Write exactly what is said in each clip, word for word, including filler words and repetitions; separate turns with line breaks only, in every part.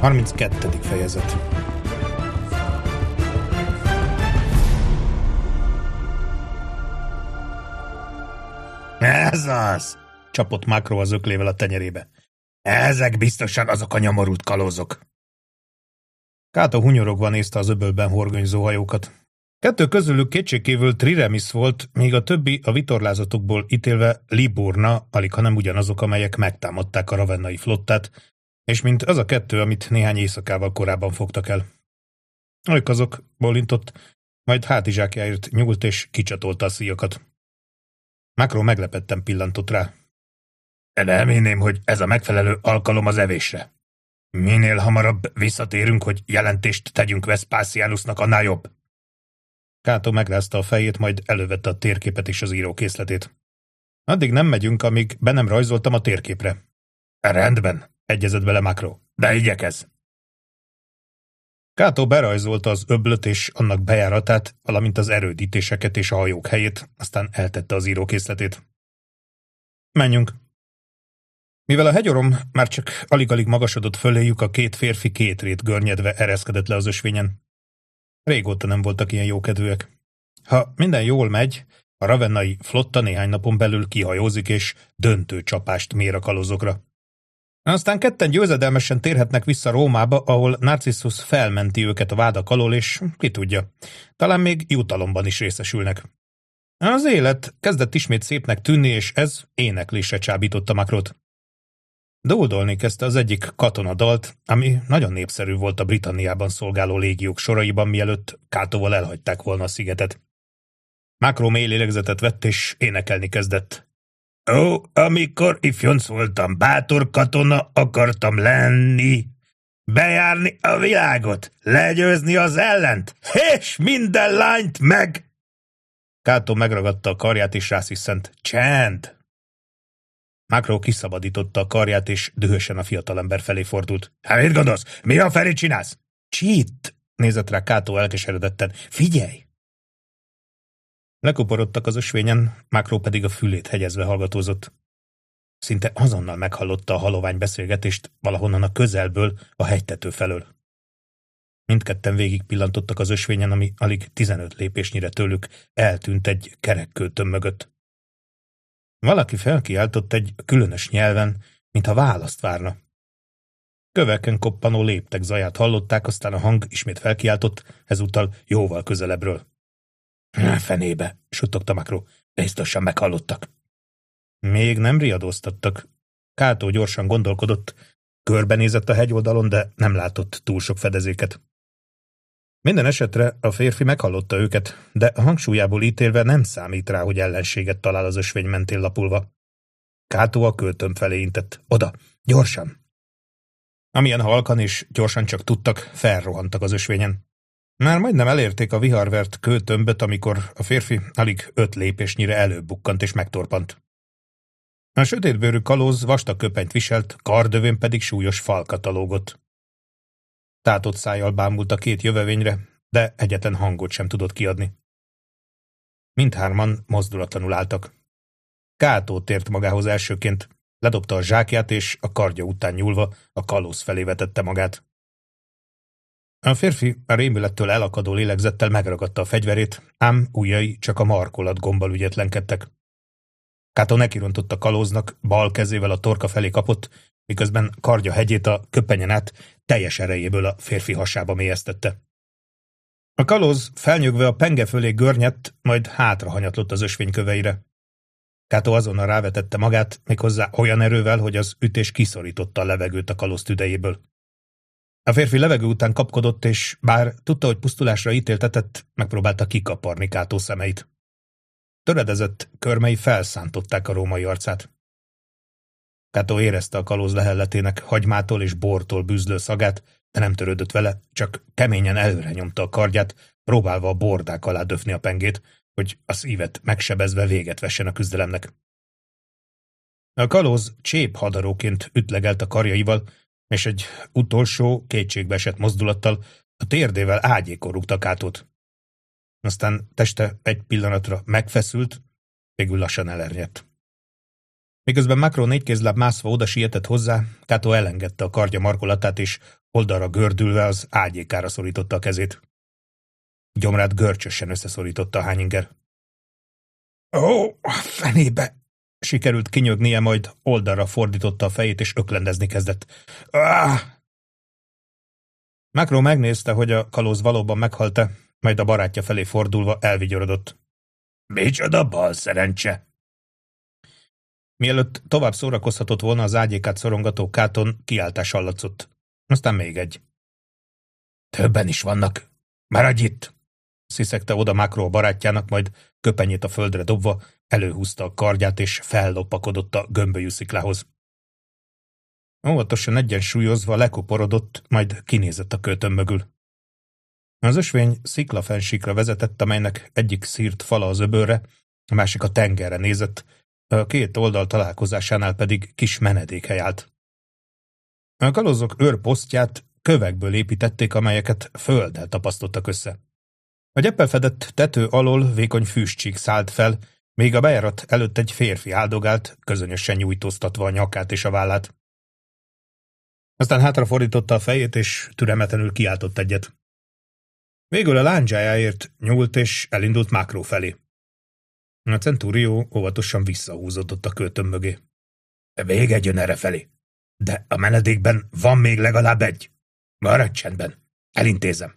harminckettedik fejezet.
Ez az!
Csapott Macro az öklével a tenyerébe.
Ezek biztosan azok a nyomorult kalózok.
Kato hunyorogva nézte az öbölben horgonyzó hajókat. Kettő közülük kétségkívül Triremis volt, míg a többi a vitorlázatokból ítélve Liburna, alig hanem ugyanazok, amelyek megtámadták a ravennai flottát, és mint az a kettő, amit néhány éjszakával korábban fogtak el. Ők azok, bólintott, majd hátizsákjáért nyúlt és kicsatolta a szíjakat. Macro meglepetten pillantott rá.
Nem hinném, hogy ez a megfelelő alkalom az evésre. Minél hamarabb visszatérünk, hogy jelentést tegyünk Vespasianusnak, annál jobb.
Kato megrázta a fejét, majd elővette a térképet és az írókészletét. Addig nem megyünk, amíg be nem rajzoltam a térképre.
Rendben,
egyezett bele Macro.
De igyekez.
Kato berajzolta az öblöt és annak bejáratát, valamint az erődítéseket és a hajók helyét, aztán eltette az írókészletét. Menjünk. Mivel a hegyorom már csak alig-alig magasodott föléjük, a két férfi két rét görnyedve ereszkedett le az ösvényen. Régóta nem voltak ilyen jókedvűek. Ha minden jól megy, a ravennai flotta néhány napon belül kihajózik és döntő csapást mér a kalózokra. Aztán ketten győzedelmesen térhetnek vissza Rómába, ahol Narcissus felmenti őket a vádak alól, és ki tudja, talán még jutalomban is részesülnek. Az élet kezdett ismét szépnek tűnni, és ez éneklésre csábította Macrot. Dúdolni kezdte az egyik katonadalt, ami nagyon népszerű volt a Britanniában szolgáló légiók soraiban, mielőtt Katoval elhagyták volna a szigetet. Macro mély lélegzetet vett, és énekelni kezdett.
Ó, amikor ifjonc voltam, bátor katona akartam lenni, bejárni a világot, legyőzni az ellent, és minden lányt meg!
Kato megragadta a karját, és rásziszent. Csend! Macro kiszabadította a karját, és dühösen a fiatalember felé fordult.
Hát mit gondolsz? Mi a felé csinálsz?
Csit! Nézett rá Kato elkeseredetten. Figyelj! Lekuporodtak az ösvényen, Macro pedig a fülét hegyezve hallgatózott. Szinte azonnal meghallotta a halovány beszélgetést valahonnan a közelből, a hegytető felől. Mindketten végig pillantottak az ösvényen, ami alig tizenöt lépésnyire tőlük eltűnt egy kerekkőtön mögött. Valaki felkiáltott egy különös nyelven, mintha választ várna. Köveken koppanó léptek zaját hallották, aztán a hang ismét felkiáltott, ezúttal jóval közelebbről.
Fenébe, suttogta Macro, biztosan meghallottak.
Még nem riadóztattak. Kato gyorsan gondolkodott, körbenézett a hegyoldalon, de nem látott túl sok fedezéket. Minden esetre a férfi meghallotta őket, de a hangsúlyából ítélve nem számít rá, hogy ellenséget talál az ösvény mentén lapulva. Kato a költöm felé intett. Oda, gyorsan! Amilyen halkan és gyorsan csak tudtak, felrohantak az ösvényen. Már majdnem elérték a viharvert kőtömböt, amikor a férfi alig öt lépésnyire előbb bukkant és megtorpant. A sötétbőrű kalóz vastag köpenyt viselt, kardövén pedig súlyos falkat lógott. Tátott szájjal bámult a két jövevényre, de egyetlen hangot sem tudott kiadni. Mindhárman mozdulatlanul álltak. Kato tért magához elsőként, ledobta a zsákját, és a kardja után nyúlva a kalóz felé vetette magát. A férfi a rémülettől elakadó lélegzettel megragadta a fegyverét, ám ujjai csak a markolat gombbal ügyetlenkedtek. Kato nekirontott a kalóznak, bal kezével a torka felé kapott, miközben kardja hegyét a köpenyen át teljes erejéből a férfi hasába mélyeztette. A kalóz felnyögve a penge fölé görnyedt, majd hátra hanyatlott az ösvény köveire. Kato azonnal rávetette magát, méghozzá olyan erővel, hogy az ütés kiszorította a levegőt a kalóz tüdejéből. A férfi levegő után kapkodott, és bár tudta, hogy pusztulásra ítéltetett, megpróbálta kikaparni Kato szemeit. Töredezett körmei felszántották a római arcát. Kato érezte a kalóz lehelletének hagymától és bortól bűzlő szagát, de nem törődött vele, csak keményen előre nyomta a kardját, próbálva a bordák alá döfni a pengét, hogy a szívet megsebezve véget vessen a küzdelemnek. A kalóz csép hadaróként ütlegelt a karjaival, és egy utolsó, kétségbeesett mozdulattal a térdével ágyékon rúgta Katót. Aztán teste egy pillanatra megfeszült, végül lassan elernyett. Miközben Macro négykézláb mászva oda sietett hozzá, Kato elengedte a kardja markolatát, és oldalra gördülve az ágyékára szorította a kezét. Gyomrát görcsösen összeszorította a Hányinger. Ó, fenébe! Sikerült kinyögnie, majd oldalra fordította a fejét, és öklendezni kezdett. Ah! Macro megnézte, hogy a kalóz valóban meghalt-e, majd a barátja felé fordulva elvigyorodott. Micsoda bal szerencse! Mielőtt tovább szórakozhatott volna az ágyékát szorongató Katon, kiáltás hallatszott. Aztán még egy. Többen is vannak. Maradj itt! Sziszegte oda Macro a barátjának, majd köpenyét a földre dobva előhúzta a kardját, és fellopakodott a gömbölyű sziklához. Óvatosan egyensúlyozva lekuporodott, majd kinézett a költön mögül. Az ösvény sziklafennsíkra vezetett, amelynek egyik szírt fala az öbölre, a másik a tengerre nézett, a két oldal találkozásánál pedig kis menedékhely állt. A kalózok őrposztját kövekből építették, amelyeket földdel tapasztottak össze. A gyeppel fedett tető alól vékony füstcsík szállt fel, még a bejárat előtt egy férfi áldogált, közönösen nyújtóztatva a nyakát és a vállát. Aztán hátrafordította a fejét, és türelmetlenül kiáltott egyet. Végül a lándzsájáért nyúlt, és elindult Macro felé. A centúrió óvatosan visszahúzódott a költön mögé. Még egy jön erre felé. De a menedékben van még legalább egy. Maradj csendben. Elintézem.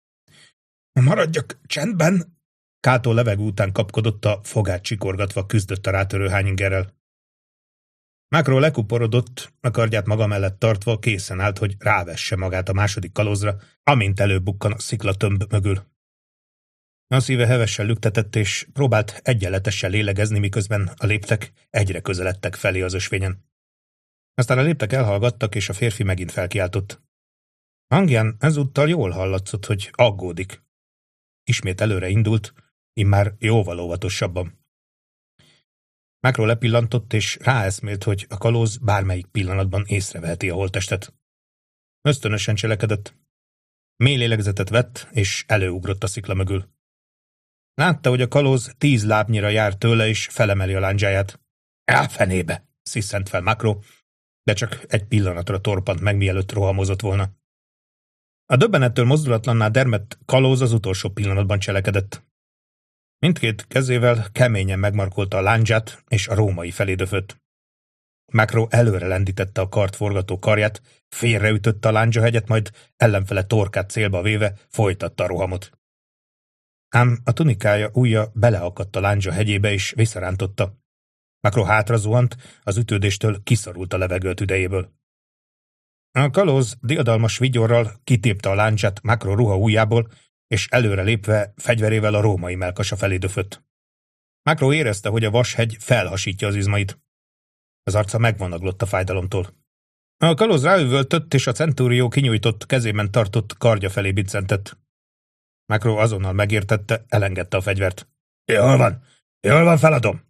Maradjak csendben? Kato levegő után kapkodott, a fogát csikorgatva küzdött a rátörő Hányingerrel. Macro lekuporodott, a kardját maga mellett tartva készen állt, hogy rávesse magát a második kalózra, amint előbukkan a sziklatömb mögül. A szíve hevesen lüktetett, és próbált egyenletesen lélegezni, miközben a léptek egyre közeledtek felé az ösvényen. Aztán a léptek elhallgattak, és a férfi megint felkiáltott. Hangján ezúttal jól hallatszott, hogy aggódik. Ismét előre indult, immár jóval óvatosabban. Macro lepillantott, és ráeszmélt, hogy a kalóz bármelyik pillanatban észreveheti a holttestet. Ösztönösen cselekedett. Mély lélegzetet vett, és előugrott a szikla mögül. Látta, hogy a kalóz tíz lábnyira jár tőle, és felemeli a lándzsáját. Elfenébe! Sziszent fel Macro, de csak egy pillanatra torpant meg, mielőtt rohamozott volna. A döbbenettől mozdulatlanná dermedt kalóz az utolsó pillanatban cselekedett. Mindkét kezével keményen megmarkolta a lándzsát, és a római felé döfött. Macro előre lendítette a kart forgató karját, félreütötte a lándzsahegyet, majd ellenfele torkát célba véve folytatta a rohamot. Ám a tunikája ujja beleakadt a lándzsa hegyébe, és visszarántotta. Macro hátra zuhant, az ütődéstől kiszorult a levegő tüdejéből. A kalóz diadalmas vigyorral kitépte a lándzsát Macro ruha ujjából, és előre lépve fegyverével a római mellkasa felé döfött. Macro érezte, hogy a vashegy felhasítja az izmait. Az arca megvonaglott a fájdalomtól. A kalóz ráüvöltött, és a centúrió kinyújtott kezében tartott kardja felé biccentett. Macro azonnal megértette, elengedte a fegyvert. Jól van, jól van, feladom!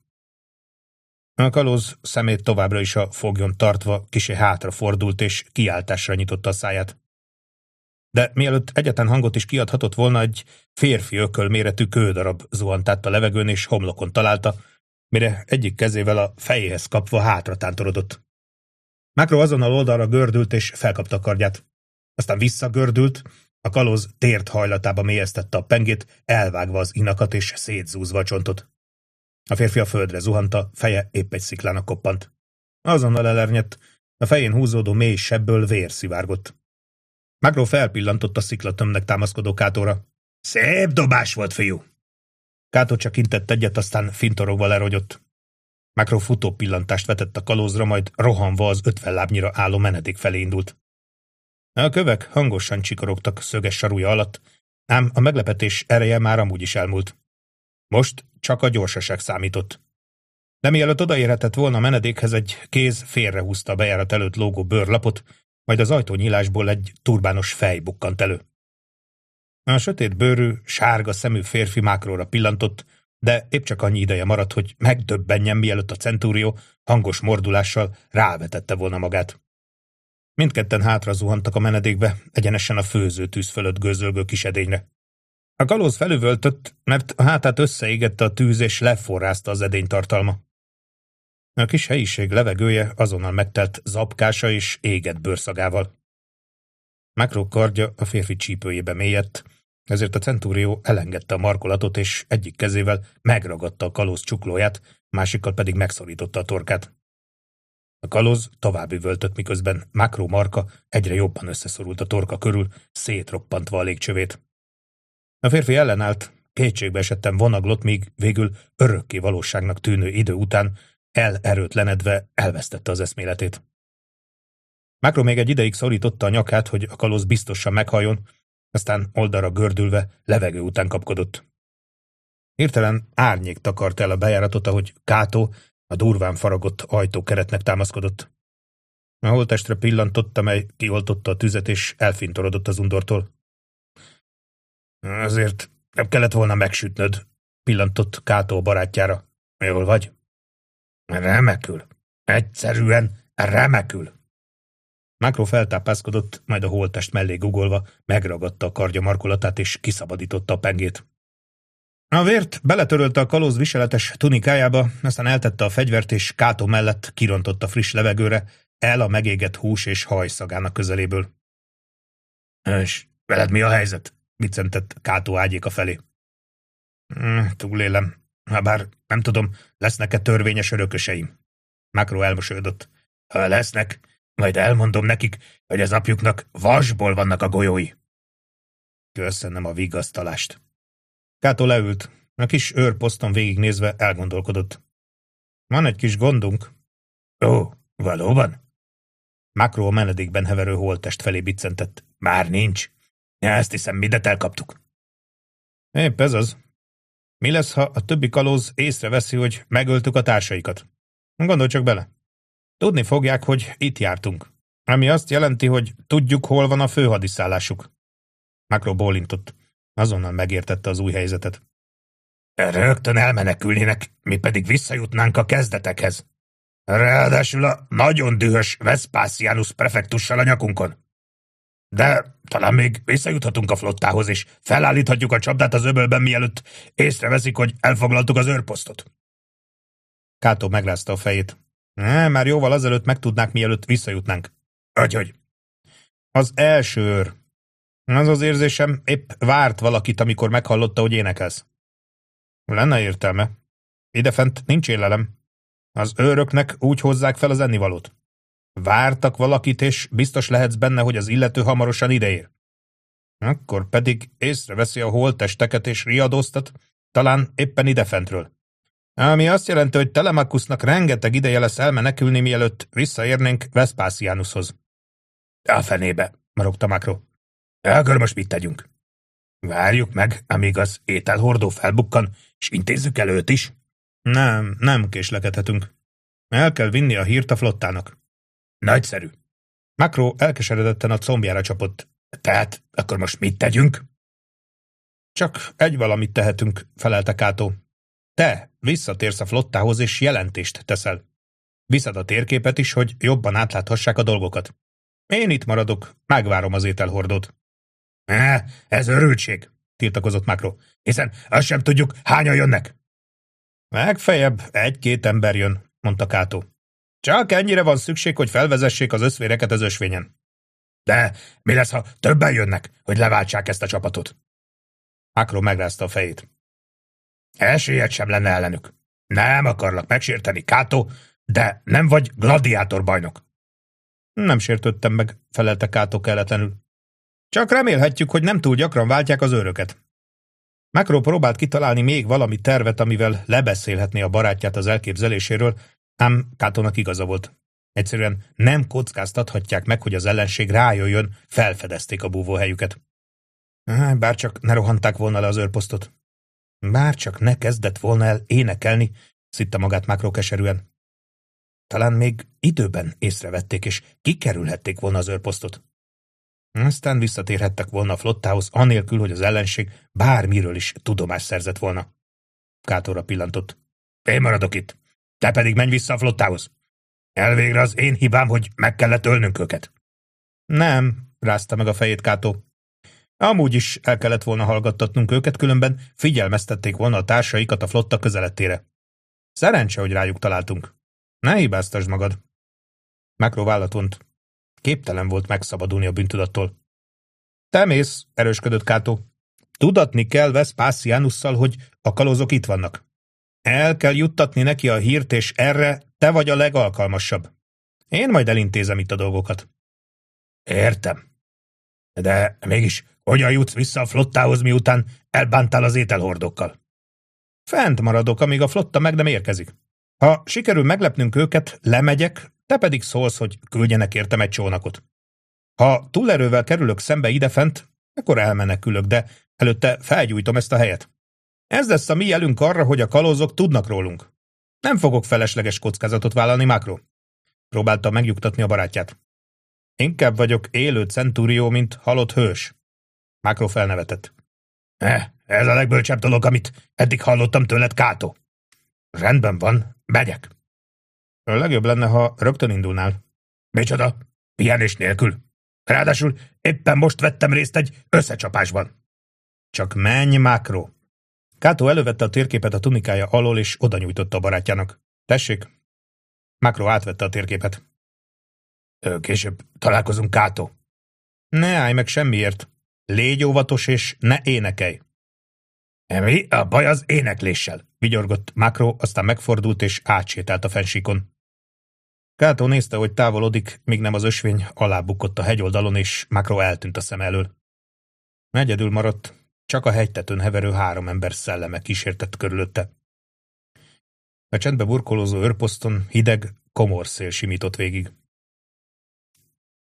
A kalóz szemét továbbra is a fogjon tartva kisé hátra fordult, és kiáltásra nyitotta a száját. De mielőtt egyetlen hangot is kiadhatott volna, egy férfi ököl méretű kődarab zuhant át a levegőn, és homlokon találta, mire egyik kezével a fejéhez kapva hátra tántorodott. Macro azonnal oldalra gördült, és felkapta a kardját. Aztán visszagördült, a kalóz tért hajlatába mélyeztette a pengét, elvágva az inakat és szétzúzva a csontot. A férfi a földre zuhant, a feje épp egy sziklának koppant. Azonnal elernyett, a fején húzódó mély sebből vér szivárgott. Macro felpillantott a sziklatömnek támaszkodó Katóra. Szép dobás volt, fiú! Kato csak intett egyet, aztán fintorogva lerogyott. Macro futó pillantást vetett a kalózra, majd rohanva az ötven lábnyira álló menedék felé indult. A kövek hangosan csikorogtak szöges sarúja alatt, ám a meglepetés ereje már amúgy is elmúlt. Most csak a gyorsaság számított. De mielőtt odaérhetett volna a menedékhez, egy kéz félrehúzta a bejárat előtt lógó bőrlapot, majd az ajtónyílásból egy turbános fej bukkant elő. A sötét bőrű, sárga szemű férfi Macróra pillantott, de épp csak annyi ideje maradt, hogy megdöbbenjen, mielőtt a centúrió hangos mordulással rávetette volna magát. Mindketten hátra zuhantak a menedékbe, egyenesen a főzőtűz fölött gőzölgő kisedényre. A kalóz felüvöltött, mert a hátát összeégette a tűz, és leforrázta az edény tartalma. A kis helyiség levegője azonnal megtelt zapkása és égett bőrszagával. Macro kardja a férfi csípőjébe mélyedt, ezért a centúrió elengedte a markolatot, és egyik kezével megragadta a kalóz csuklóját, másikkal pedig megszorította a torkát. A kalóz tovább üvöltött, miközben Macro marka egyre jobban összeszorult a torka körül, szétroppantva a légcsövét. A férfi ellenállt, kétségbe esetten vonaglott, míg végül örökké valóságnak tűnő idő után elerőtlenedve elvesztette az eszméletét. Macro még egy ideig szorította a nyakát, hogy a kalóz biztosan meghalljon, aztán oldalra gördülve levegő után kapkodott. Hirtelen árnyék takart el a bejáratot, ahogy Kato a durván faragott ajtókeretnek támaszkodott. A holttestre pillantott, amely kioltotta a tüzet, és elfintorodott az undortól. Azért nem kellett volna megsütnöd, pillantott Kato a barátjára. Jól vagy? Remekül. Egyszerűen remekül. Macro feltápászkodott, majd a holttest mellé gugolva megragadta a kardja markolatát, és kiszabadította a pengét. A vért beletörölte a kalóz viseletes tunikájába, aztán eltette a fegyvert, és Kato mellett kirontott a friss levegőre, el a megégett hús és haj szagának közeléből. És veled mi a helyzet? Viccentett Kato ágyéka felé. Mm, túlélem. Habár nem tudom, lesznek-e törvényes örököseim? Macro elmosolyodott. Ha lesznek, majd elmondom nekik, hogy az apjuknak vasból vannak a golyói. Köszönöm a vigasztalást. Kato leült. A kis őrposzton végignézve elgondolkodott. Van egy kis gondunk. Ó, valóban? Macro a menedékben heverő holttest felé biccentett. Már nincs. Ezt hiszem, mindet elkaptuk. Épp ez az. Mi lesz, ha a többi kalóz észreveszi, hogy megöltük a társaikat? Gondolj csak bele. Tudni fogják, hogy itt jártunk. Ami azt jelenti, hogy tudjuk, hol van a főhadiszállásuk. Macro bólintott. Azonnal megértette az új helyzetet. Rögtön elmenekülnének, mi pedig visszajutnánk a kezdetekhez. Ráadásul a nagyon dühös Vespasianus prefektussal a nyakunkon. De talán még visszajuthatunk a flottához, és felállíthatjuk a csapdát az öbölben, mielőtt észreveszik, hogy elfoglaltuk az őrposztot. Kato megrázta a fejét. Ne, már jóval azelőtt megtudnák, mielőtt visszajutnánk. Hogyhogy? Az első őr. Az az érzésem, épp várt valakit, amikor meghallotta, hogy énekelsz. Lenne értelme. Idefent nincs élelem. Az őröknek úgy hozzák fel az ennivalót. Vártak valakit, és biztos lehetsz benne, hogy az illető hamarosan ideér. Akkor pedig észreveszi a holttesteket és riadóztat, talán éppen idefentről. Ami azt jelenti, hogy Telemakusznak rengeteg ideje lesz elmenekülni, mielőtt visszaérnénk Vespasianushoz. A fenébe, marogta Macro. Akkor most mit tegyünk? Várjuk meg, amíg az ételhordó felbukkan, és intézzük el őt is? Nem, nem késlekedhetünk. El kell vinni a hírt a flottának. Nagyszerű. Macro elkeseredetten a combjára csapott. Tehát akkor most mit tegyünk? Csak egy valamit tehetünk, felelte Kato. Te visszatérsz a flottához, és jelentést teszel. Viszed a térképet is, hogy jobban átláthassák a dolgokat. Én itt maradok, megvárom az ételhordót. E, ez örültség, tiltakozott Macro, hiszen azt sem tudjuk, hányan jönnek. Legfeljebb egy-két ember jön, mondta Kato. Csak ennyire van szükség, hogy felvezessék az összvéreket az ösvényen. De mi lesz, ha többen jönnek, hogy leváltsák ezt a csapatot? Macro megrázta a fejét. Esélyed sem lenne ellenük. Nem akarlak megsérteni, Kato, de nem vagy gladiátorbajnok. Nem sértődtem meg, felelte Kato kelletlenül. Csak remélhetjük, hogy nem túl gyakran váltják az őröket. Macro próbált kitalálni még valami tervet, amivel lebeszélhetné a barátját az elképzeléséről, ám Katónak igaza volt. Egyszerűen nem kockáztathatják meg, hogy az ellenség rájöjjön, felfedezték a búvóhelyüket. Bárcsak ne rohanták volna le az őrposztot. Bárcsak ne kezdett volna el énekelni, szitta magát Macro keserűen. Talán még időben észrevették, és kikerülhették volna az őrposztot. Aztán visszatérhettek volna a flottához, anélkül, hogy az ellenség bármiről is tudomást szerzett volna. Katóra pillantott. Én maradok itt, te pedig menj vissza a flottához. Elvégre az én hibám, hogy meg kellett ölnünk őket. Nem, rázta meg a fejét Kato. Amúgy is el kellett volna hallgattatnunk őket, különben figyelmeztették volna a társaikat a flotta közelettére. Szerencse, hogy rájuk találtunk. Ne hibáztasd magad. Makro vállat vont. Képtelen volt megszabadulni a bűntudattól. Te mész, erősködött Kato. Tudatni kell Vespasianusszal, hogy a kalózok itt vannak. El kell juttatni neki a hírt, és erre te vagy a legalkalmasabb. Én majd elintézem itt a dolgokat.
Értem. De mégis hogyan jutsz vissza a flottához, miután elbántál az ételhordokkal?
Fent maradok, amíg a flotta meg nem érkezik. Ha sikerül meglepnünk őket, lemegyek, te pedig szólsz, hogy küldjenek értem egy csónakot. Ha túlerővel kerülök szembe idefent, akkor elmenekülök, de előtte felgyújtom ezt a helyet. Ez lesz a mi jelünk arra, hogy a kalózok tudnak rólunk. Nem fogok felesleges kockázatot vállalni, Makro. Próbálta megnyugtatni a barátját. Inkább vagyok élő centurió, mint halott hős. Makro felnevetett.
Eh, ez a legbölcsebb dolog, amit eddig hallottam tőled, Kato. Rendben van, megyek.
A legjobb lenne, ha rögtön indulnál.
Micsoda? Pihenés nélkül. Ráadásul éppen most vettem részt egy összecsapásban.
Csak menj, Makro. Kato elővette a térképet a tunikája alól, és oda nyújtotta a barátjának. Tessék. Makro átvette a térképet.
Később találkozunk, Kato.
Ne állj meg semmiért. Légy óvatos, és ne énekelj.
Mi a baj az énekléssel?
Vigyorgott Makro, aztán megfordult, és átsétált a fensíkon. Kato nézte, hogy távolodik, míg nem az ösvény alábukott a hegyoldalon, és Makro eltűnt a szem elől. Egyedül maradt, csak a hegytetőn heverő három ember szelleme kísértett körülötte. A csendbe burkolózó őrposzton hideg, komor szél simított végig.